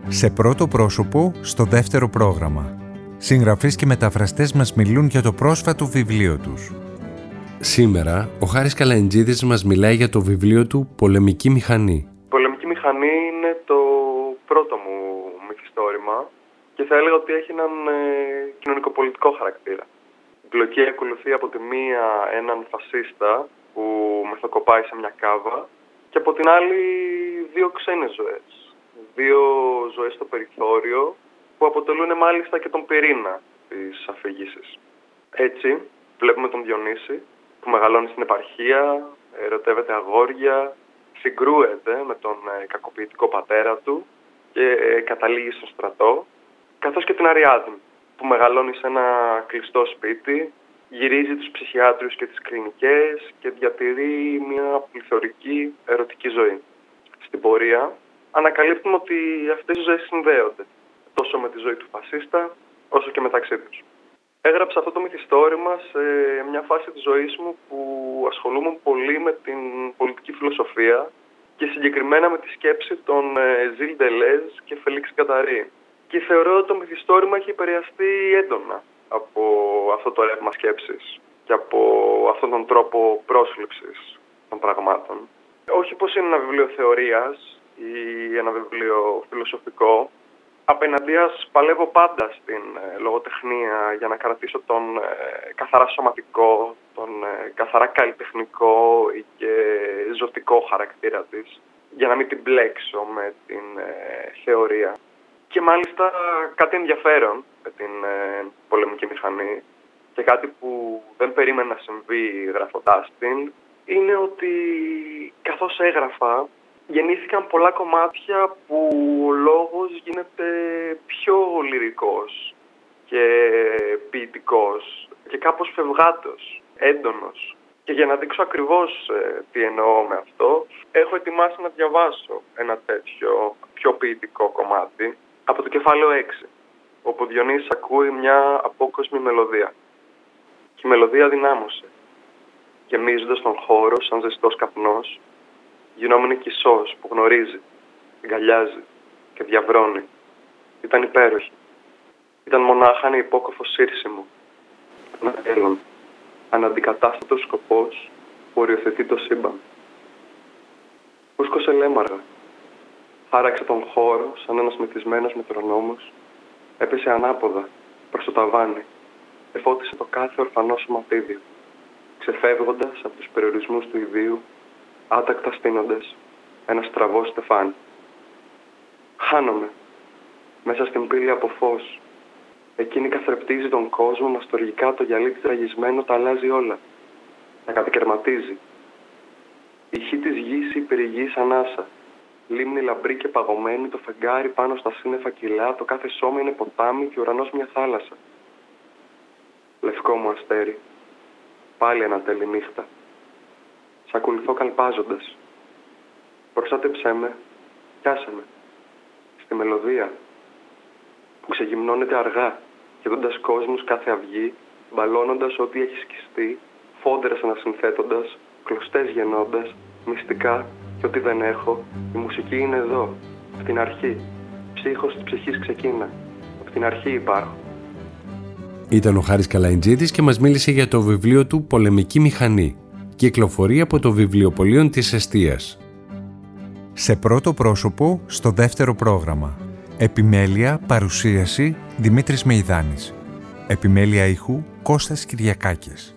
Σε πρώτο πρόσωπο, στο δεύτερο πρόγραμμα. Συγγραφείς και μεταφραστές μας μιλούν για το πρόσφατο βιβλίο τους. Σήμερα, ο Χάρης Καλαϊντζίδης μας μιλάει για το βιβλίο του «Πολεμική μηχανή». Η Πολεμική μηχανή είναι το πρώτο μου μυθιστόρημα και θα έλεγα ότι έχει έναν κοινωνικοπολιτικό χαρακτήρα. Η πλοκή ακολουθεί από τη μία έναν φασίστα που μεθοκοπάει σε μια κάβα και από την άλλη δύο ξένες ζωές. Δύο ζωές στο περιθώριο που αποτελούν μάλιστα και τον πυρήνα της αφήγησης. Έτσι βλέπουμε τον Διονύση που μεγαλώνει στην επαρχία, ερωτεύεται αγόρια, συγκρούεται με τον κακοποιητικό πατέρα του και καταλήγει στο στρατό, καθώς και την Αριάδνη που μεγαλώνει σε ένα κλειστό σπίτι, γυρίζει τους ψυχιάτρους και τις κλινικές και διατηρεί μια πληθωρική ερωτική ζωή. Στην πορεία ανακαλύπτουμε ότι αυτές οι ζωές συνδέονται τόσο με τη ζωή του φασίστα όσο και μεταξύ τους. Έγραψα αυτό το μυθιστόρημα σε μια φάση της ζωής μου που ασχολούμαι πολύ με την πολιτική φιλοσοφία και συγκεκριμένα με τη σκέψη των Ζιλ Ντελέζ και Φελίξ Γκαταρί. Και θεωρώ ότι το μυθιστόρημα έχει επηρεαστεί έντονα από αυτό το ρεύμα σκέψης και από αυτόν τον τρόπο πρόσληψης των πραγμάτων. Όχι πως είναι ένα βιβλίο θεωρίας ή ένα βιβλίο φιλοσοφικό. Απέναντίας παλεύω πάντα στην λογοτεχνία για να κρατήσω τον καθαρά σωματικό, τον καθαρά καλλιτεχνικό ή και ζωτικό χαρακτήρα της, για να μην την μπλέξω με την θεωρία. Και μάλιστα κάτι ενδιαφέρον με την πολεμική μηχανή και κάτι που δεν περίμενα να συμβεί γραφοντάς την, είναι ότι καθώς έγραφα γεννήθηκαν πολλά κομμάτια που ο λόγος γίνεται πιο λυρικός και ποιητικός και κάπως φευγάτος, έντονος. Και για να δείξω ακριβώς τι εννοώ με αυτό, έχω ετοιμάσει να διαβάσω ένα τέτοιο πιο ποιητικό κομμάτι από το κεφάλαιο 6, όπου ο Διονύσης ακούει μια απόκοσμη μελωδία. Και η μελωδία δυνάμωσε, γεμίζοντας τον χώρο σαν ζεστός καπνός, γινόμενη κισός που γνωρίζει, αγκαλιάζει και διαβρώνει. Ήταν υπέροχη. Ήταν μονάχα ένα υπόκοφο σύρσιμο. Ένα μέλλον. Αναντικατάστατος σκοπός που οριοθετεί το σύμπαν. Ούσκωσε λέμαργα. Χάραξε τον χώρο σαν ένας μεθυσμένος μετρονόμος. Έπεσε ανάποδα προς το ταβάνι. Εφώτισε το κάθε ορφανό σωματίδιο. Ξεφεύγοντας από τους περιορισμούς του ιδίου, άτακτα στείνοντας ένα στραβό στεφάνι. Χάνομαι μέσα στην πύλη από φως. Εκείνη καθρεπτίζει τον κόσμο, μαστοργικά το γυαλί της ραγισμένο τα αλλάζει όλα. Τα κατακαιρματίζει. Η ηχή της γης υπερηγής ανάσα. Λίμνη λαμπρή και παγωμένη, το φεγγάρι πάνω στα σύννεφα κιλά, το κάθε σώμα είναι ποτάμι και ο ουρανός μια θάλασσα. Λευκό μου αστέρι. Πάλι ανατέλει νύχτα. Σ' ακολουθώ καλπάζοντας. Προστάτεψέ με, πιάσε με. Στη μελωδία που ξεγυμνώνεται αργά, καιδώντας κόσμους κάθε αυγή, μπαλώνοντας ό,τι έχει σκιστεί, φόντρες ανασυνθέτοντας, κλωστές γεννώντας, μυστικά και ό,τι δεν έχω, η μουσική είναι εδώ, από την αρχή. Ψύχος της ψυχής ξεκίνα. Από την αρχή υπάρχω. Ήταν ο Χάρης Καλαϊντζίδης και μας μίλησε για το βιβλίο του «Πολεμική μηχανή». Κυκλοφορεί από το βιβλιοπωλείο της Εστίας. Σε πρώτο πρόσωπο, στο δεύτερο πρόγραμμα. Επιμέλεια, παρουσίαση, Δημήτρης Μεϊδάνης. Επιμέλεια ήχου, Κώστας Κυριακάκης.